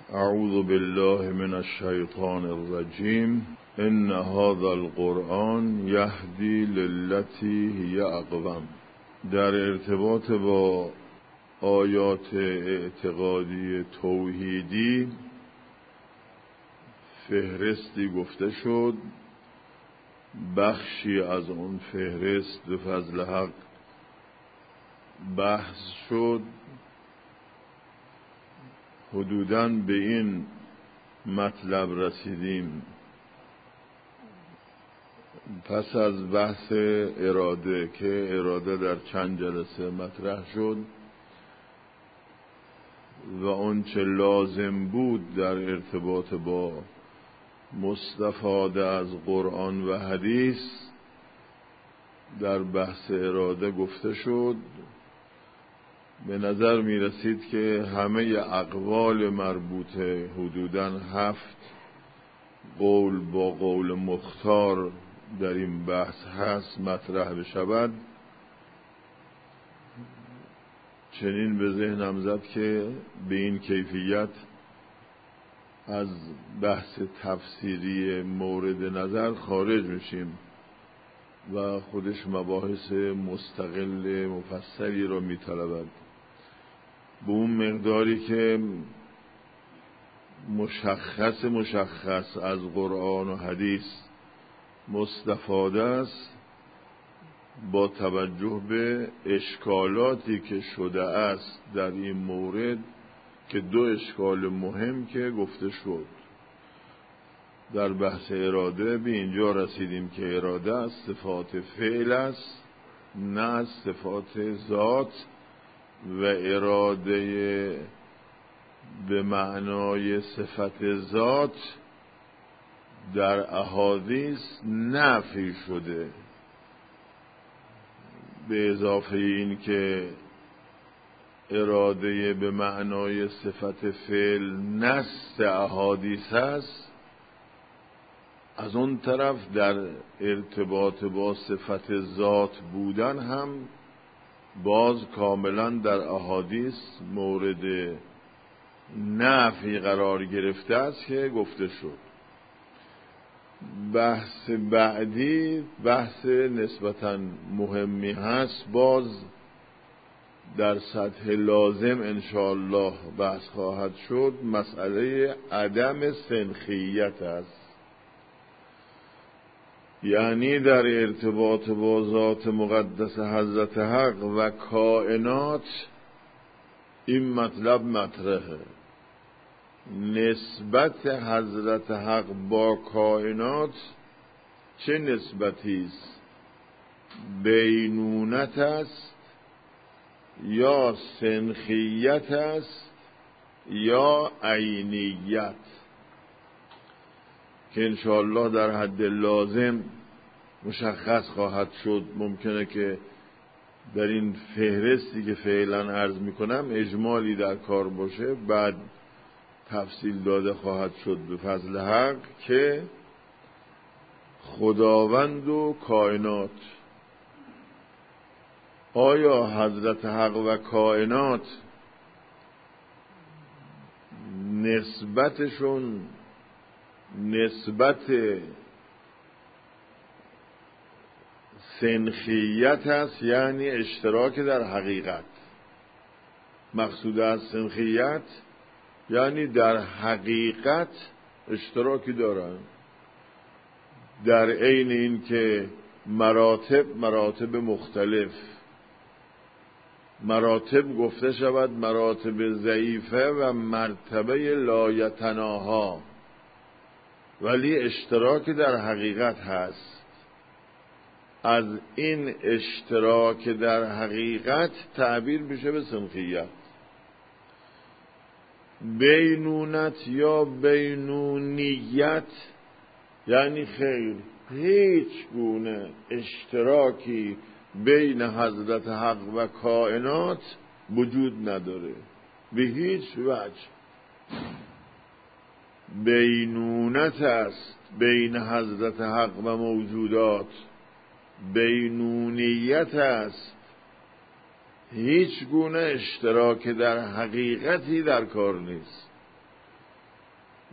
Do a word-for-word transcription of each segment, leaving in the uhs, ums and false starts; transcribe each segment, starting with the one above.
اعوذ بالله من الشیطان الرجیم. ان هذا القرآن یهدی للتی هی اقوم. در ارتباط با آیات اعتقادی توحیدی فهرستی گفته شد. بخشی از اون فهرست به فضل حق بحث شد. حدوداً به این مطلب رسیدیم پس از بحث اراده که اراده در چند جلسه مطرح شد و اون چه لازم بود در ارتباط با مستفاده از قرآن و حدیث در بحث اراده گفته شد. به نظر می رسید که همه اقوال مربوطه حدوداً هفت قول با قول مختار در این بحث هست مطرح بشود. چنین به ذهنم زد که به این کیفیت از بحث تفسیری مورد نظر خارج میشیم و خودش مباحث مستقل مفصلی را میطلبد. به اون مقداری که مشخص مشخص از قرآن و حدیث مستفاده است، با توجه به اشکالاتی که شده است در این مورد که دو اشکال مهم که گفته شد در بحث اراده به اینجا رسیدیم که اراده از صفات فعل است نه از صفات ذات، و اراده به معنای صفت ذات در احادیث نفی شده، به اضافه این که اراده به معنای صفت فعل نص احادیث است. از اون طرف در ارتباط با صفت ذات بودن هم باز کاملا در احادیث مورد نفی قرار گرفته است که گفته شد. بحث بعدی بحث نسبتاً مهمی هست، باز در سطح لازم انشاءالله بحث خواهد شد. مسئله عدم سنخیت است، یعنی در ارتباط با ذات مقدس حضرت حق و کائنات این مطلب مطرحه. نسبت حضرت حق با کائنات چه نسبتی است؟ بینونت است یا سنخیت است یا عینیت، که انشاءالله در حد لازم مشخص خواهد شد. ممکنه که در این فهرستی که فعلا عرض میکنم اجمالی در کار باشه، بعد تفصیل داده خواهد شد به فضل حق که خداوند و کائنات، آیا حضرت حق و کائنات نسبتشون نسبت سنخیت است، یعنی اشتراک در حقیقت؟ مقصود از سنخیت یعنی در حقیقت اشتراکی دارن، در عین این که مراتب مراتب مختلف مراتب گفته شود مراتب ضعیفه و مرتبه لایتناها، ولی اشتراک در حقیقت هست. از این اشتراک در حقیقت تعبیر میشه به سنخیت. بینونت یا بینونیت یعنی خیر هیچ گونه اشتراکی بین حضرت حق و کائنات وجود نداره به هیچ وجه. بینونت است بین حضرت حق و موجودات، بینونیت است، هیچ گونه اشتراک در حقیقتی در کار نیست.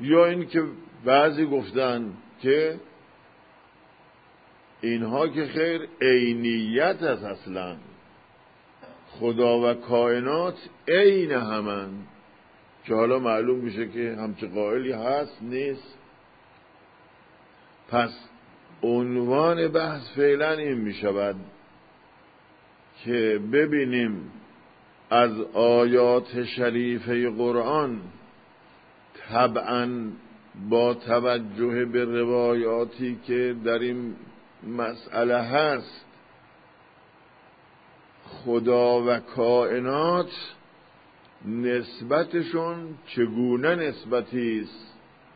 یا این که بعضی گفتن که اینها که خیر عینیت است، اصلا خدا و کائنات عین همن، که حالا معلوم میشه که همچه قائلی هست نیست. پس عنوان بحث فعلا این میشود که ببینیم از آیات شریفه قرآن طبعاً با توجه به روایاتی که در این مسئله هست خدا و کائنات نسبتشون چگونه نسبتی است؟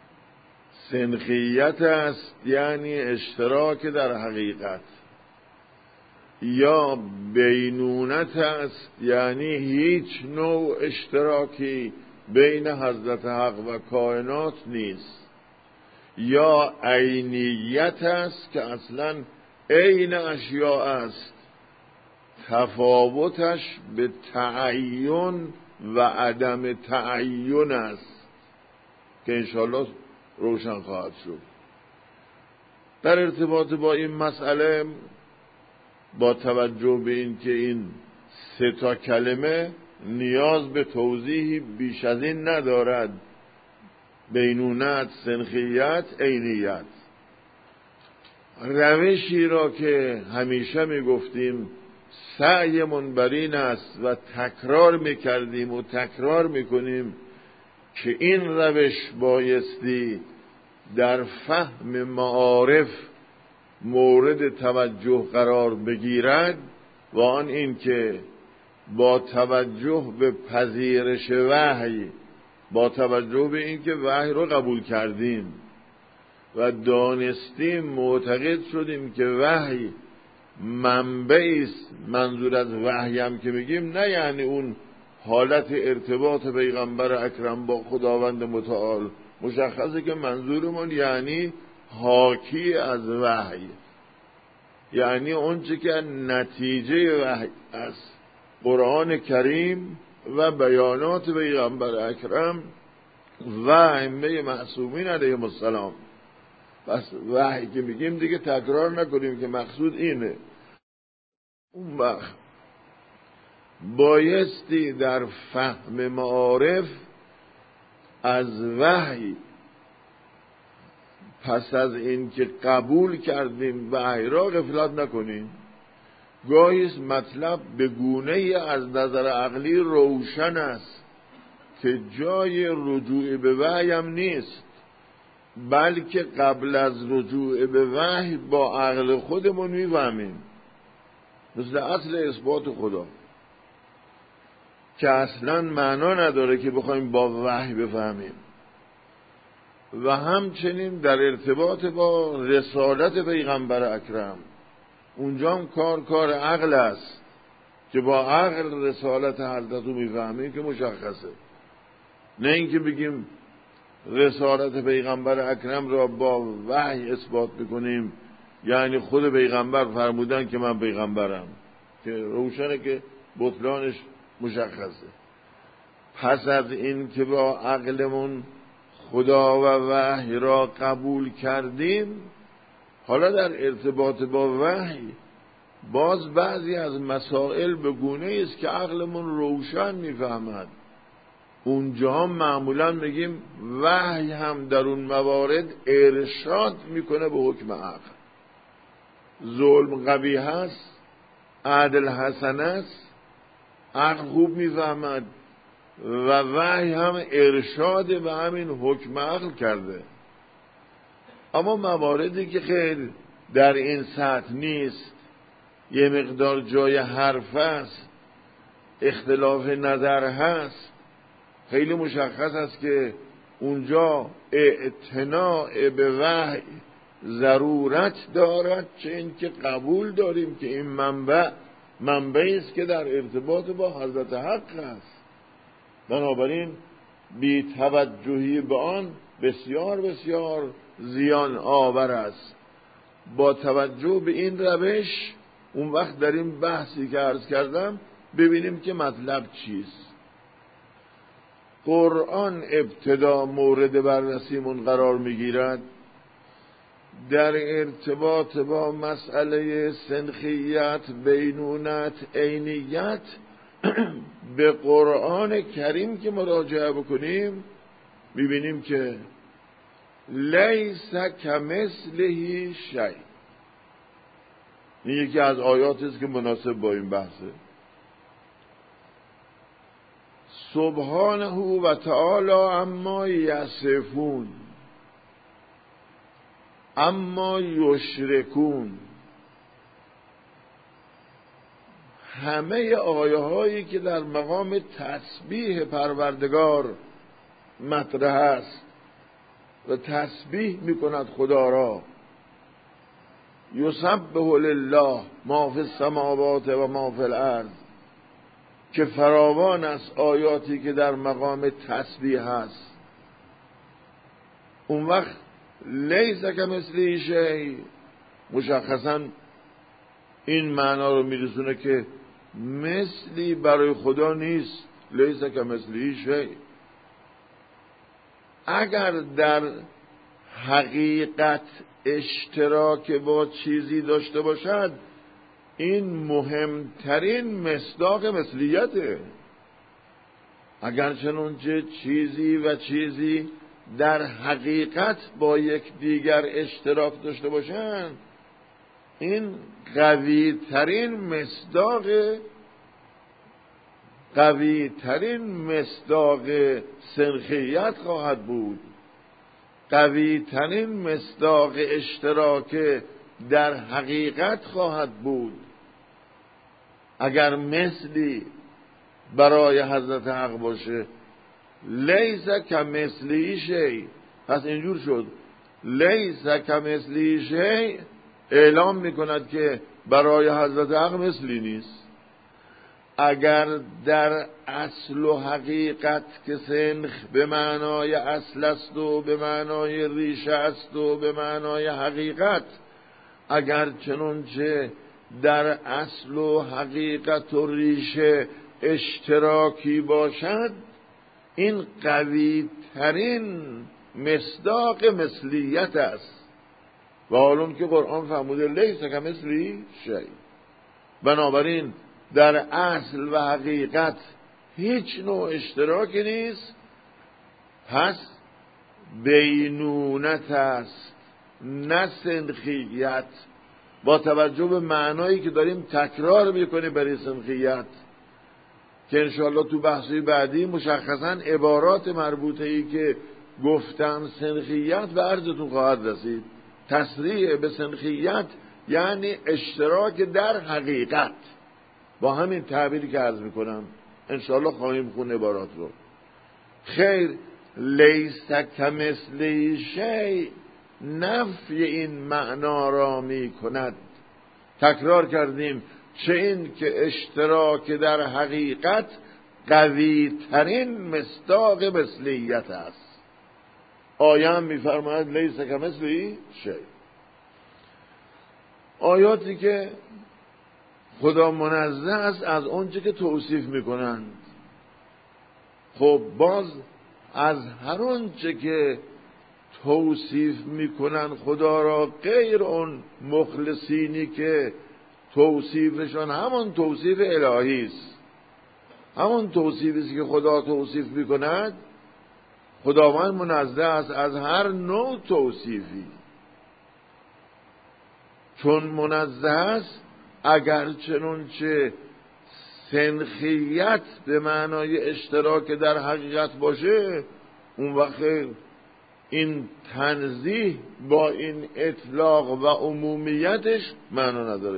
سنخیت است، یعنی اشتراک در حقیقت، یا بینونت است، یعنی هیچ نوع اشتراکی بین حضرت حق و کائنات نیست، یا عینیت است که اصلا عین اشیاء است، تفاوتش به تعین و عدم تعین است که انشاءالله روشن خواهد شد. در ارتباط با این مسئله با توجه به این که این سه تا کلمه نیاز به توضیحی بیش از این ندارد، بینونت، سنخیت، عینیت، روشی را که همیشه می گفتیم سعیمون بر این است و تکرار می کردیم و تکرار می کنیم که این روش بایستی در فهم معارف مورد توجه قرار بگیرد، و آن این که با توجه به پذیرش وحی، با توجه به این که وحی رو قبول کردیم و دانستیم، معتقد شدیم که وحی منبعی است. منظور از وحی هم که میگیم نه یعنی اون حالت ارتباط پیغمبر اکرم با خداوند متعال، مشخصه که منظورمون یعنی حاکی از وحی، یعنی اون چه که نتیجه وحی است، قرآن کریم و بیانات پیغمبر اکرم و ائمه معصومین علیهم السلام. بس وحی که میگیم دیگه تکرار نکنیم که مقصود اینه. اون وقت بایستی در فهم معارف از وحی، پس از این که قبول کردیم وحی را، غفلت نکنیم. گاهی مطلب به گونه‌ای از نظر عقلی روشن است که جای رجوع به وحی هم نیست، بلکه قبل از رجوع به وحی با عقل خودمون میفهمیم، مثل اصل اثبات خدا که اصلا معنا نداره که بخوایم با وحی بفهمیم. و همچنین در ارتباط با رسالت پیغمبر اکرم، اونجا هم کار کار عقل است که با عقل رسالت حضرت رو میفهمیم که مشخصه، نه اینکه بگیم رسالت پیغمبر اکرم را با وحی اثبات بکنیم، یعنی خود پیغمبر فرمودن که من پیغمبرم، که روشنه که بطلانش مشخصه. پس از این که با عقلمون خدا و وحی را قبول کردیم، حالا در ارتباط با وحی باز بعضی از مسائل به گونه است که عقلمون روشن میفهمد. اونجا هم معمولا میگیم وحی هم در اون موارد ارشاد میکنه به حکم عقل. ظلم قبیح هست، عدل حسن است، عقل خوب میفهمد و وحی هم ارشاد به همین حکم عقل کرده. اما مواردی که خیلی در این سطح نیست، یه مقدار جای حرف است، اختلاف نظر هست، خیلی مشخص است که اونجا اعتناع به وحی ضرورت دارد، چه این که قبول داریم که این منبع منبعی است که در ارتباط با حضرت حق است. بنابراین بی توجهی به آن بسیار بسیار زیان آور است. با توجه به این روش اون وقت در این بحثی که عرض کردم ببینیم که مطلب چیست. قرآن ابتدا مورد بررسیمون قرار میگیرد در ارتباط با مسئله سنخیت، بینونت، عینیت به قرآن کریم که مراجعه بکنیم میبینیم که لیس کمثله شیء. این یکی از آیاتی است که مناسب با این بحثه. سبحانه و تعالی عما یصفون اما یشرکون. همه آیه هایی که در مقام تسبیح پروردگار مطرح است و تسبیح میکند خدا را، یسبح لله ما فی السماوات و ما فی الارض، که فراوان است آیاتی که در مقام تسبیح هست. اون وقت لیس کمثله شیء مشخصا این معنا رو میرسونه که مثلی برای خدا نیست. لیس کمثله شیء اگر در حقیقت اشتراک با چیزی داشته باشد، این مهمترین مصداق مثلیته. اگر چنانچه چیزی و چیزی در حقیقت با یک دیگر اشتراک داشته باشند، این قوی ترین مصداق قوی ترین مصداق سنخیت خواهد بود، قوی ترین مصداق اشتراک در حقیقت خواهد بود. اگر مثلی برای حضرت حق باشه، لیس کمثله شیء، پس اینجور شد لیس کمثله شیء اعلام میکند که برای حضرت حق مثلی نیست. اگر در اصل و حقیقت که سنخ به معنای اصل است و به معنای ریشه است و به معنای حقیقت، اگر چنانچه در اصل و حقیقت و ریشه اشتراکی باشد، این قوی ترین مصداق مثلیت است. و حالا که قرآن فرموده لیس کمثله شیء، بنابراین در اصل و حقیقت هیچ نوع اشتراکی نیست، پس بینونت است نه سنخیت. با توجه به معنایی که داریم تکرار میکنیم برای سنخیت که انشاءالله تو بحثی بعدی مشخصا عبارات مربوطه ای که گفتم سنخیت به عرضتون خواهد رسید. تصریح به سنخیت یعنی اشتراک در حقیقت. با همین تعبیری که عرض میکنم انشاءالله خواهیم خون عبارات رو. خیر، لیس کمثله شیء نفی این معنا را می کند. تکرار کردیم چه این که اشتراک در حقیقت قوی ترین مصداق مثلیت است. آیه هم می فرماید لیس کمثله شیء. آیاتی که خدا منزه است از اونچه که توصیف میکنند، خب باز از هر اونچه که توصیف میکنن خدا را، غیر اون مخلصینی که توصیفشان همون توصیف الهی است، همون توصیفی است که خدا توصیف میکند، خداوند منزه است از هر نوع توصیفی. چون منزه است، اگر چنانچه سنخیت به معنای اشتراک در حقیقت باشه، اون وقت این تنزیه با این اطلاق و عمومیتش معنا نداره.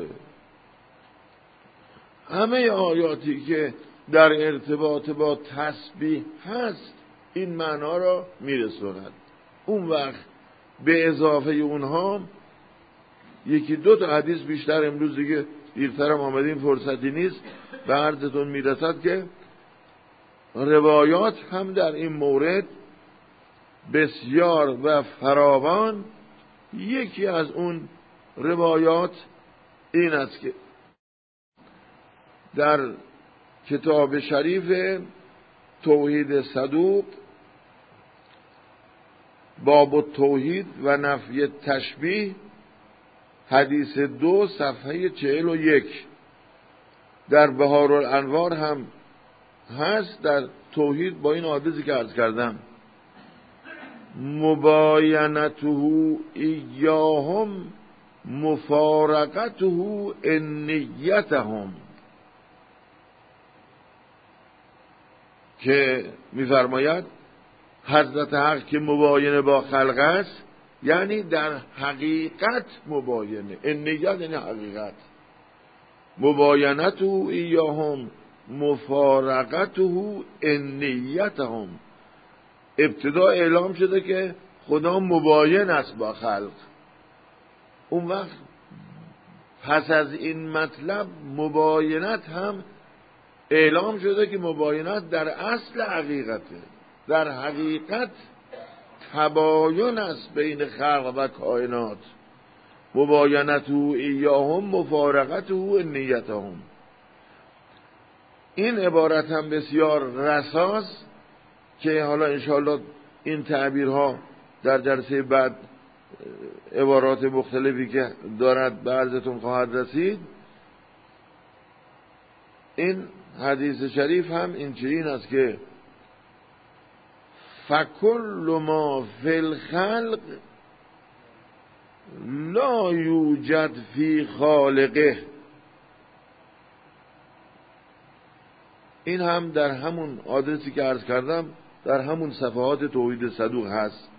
همه آیاتی که در ارتباط با تسبیح هست این معنا را میرسوند. اون وقت به اضافه اونها یکی دو تا حدیث بیشتر، امروز دیگه دیرترم آمدیم فرصتی نیست، به عرضتون میرسد که روایات هم در این مورد بسیار و فراوان. یکی از اون روایات این است که در کتاب شریف توحید صدوق باب التوحید و نفی تشبیه حدیث دو صفحه چهل و یک در بهارالانوار هم هست. در توحید با این آدرسی که عرض کردم مباینته ایاهم مفارقته انیتهم، که می‌فرماید حضرت حق که مباینه با خلق است یعنی در حقیقت مباینه، انیت یعنی حقیقت، مباینته ایاهم مفارقته انیتهم. ابتدا اعلام شده که خدا مباین است با خلق، اون وقت پس از این مطلب مباینت هم اعلام شده که مباینت در اصل حقیقته، در حقیقت تباین است بین خلق و کائنات. مباینته ایاهم مفارقته انیتهم. این عبارت هم بسیار رساست که حالا انشاءالله این تعبیرها در جلسه بعد عبارات مختلفی که دارد به عرضتون خواهد رسید. این حدیث شریف هم این چنین است که فکل ما فی الخلق لا یوجد فی خالقه. این هم در همون آدرسی که عرض کردم در همون صفحات توحید صدوق هست.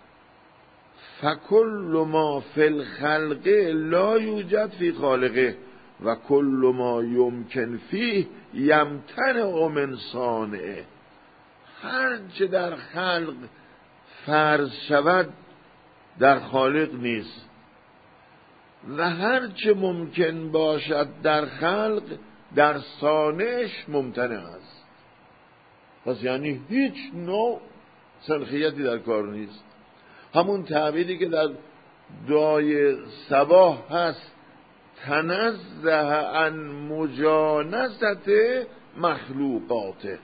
فکل ما فی الخلق لا یوجد فی خالقه و کل ما یمکن فیه یمتنع من صانعه. هر چه در خلق فرض شود در خالق نیست و هر چه ممکن باشد در خلق در صانعش ممتنع است. پس یعنی هیچ نوع سنخیتی در کار نیست. همون تعبیری که در دعای صباح هست تنزه عن مجانست مخلوقاته،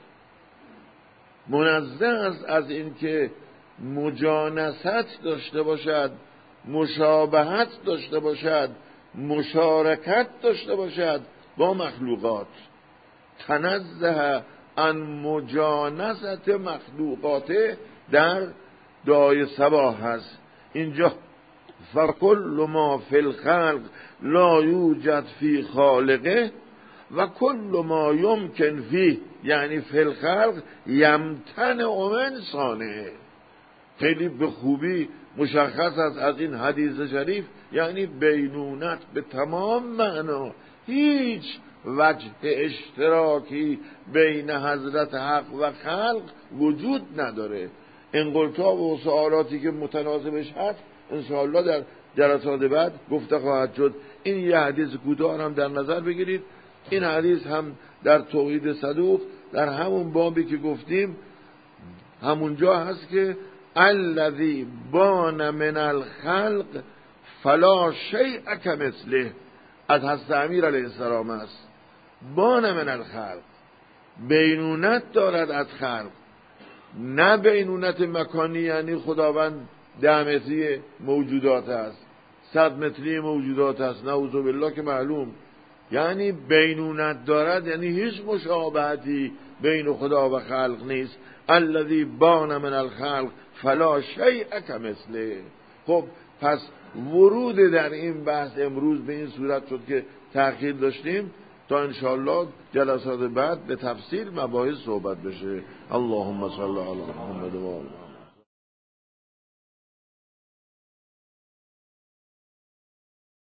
منزه است از این که مجانست داشته باشد، مشابهت داشته باشد، مشارکت داشته باشد با مخلوقات. تنزه عن مجانست مخلوقاته در دعای صباح هست. اینجا فکل ما فی الخلق لا یوجد فی خالقه و کل ما یمکن فیه یعنی فی الخلق یمتنع من صانعه. خیلی به خوبی مشخص است از این حدیث شریف، یعنی بینونت به تمام معنا، هیچ وجه اشتراکی بین حضرت حق و خلق وجود نداره. انقلتا و سوالاتی که متناسبش هست انشاءالله در جلسات بعد گفته خواهد شد. این یه حدیث کوتاه هم در نظر بگیرید. این حدیث هم در توحید صدوق در همون بابی که گفتیم همونجا هست که الذی بان من الخلق فلا شیء کمثله، از حضرت امیر علیه السلام است. بان من الخلق، بینونت دارد از خلق، نه بینونت مکانی یعنی خداوند ده متری موجودات است، صد متری موجودات است، نعوذ بالله که معلوم. یعنی بینونت دارد یعنی هیچ مشابهتی بین خدا و خلق نیست. الذی بان من الخلق فلا شیء کمثله. خب پس ورود در این بحث امروز به این صورت شد که تأخیر داشتیم تا انشاءالله جلسات بعد به تفصیل مباحث صحبت بشه. اللهم صل علی محمد و آل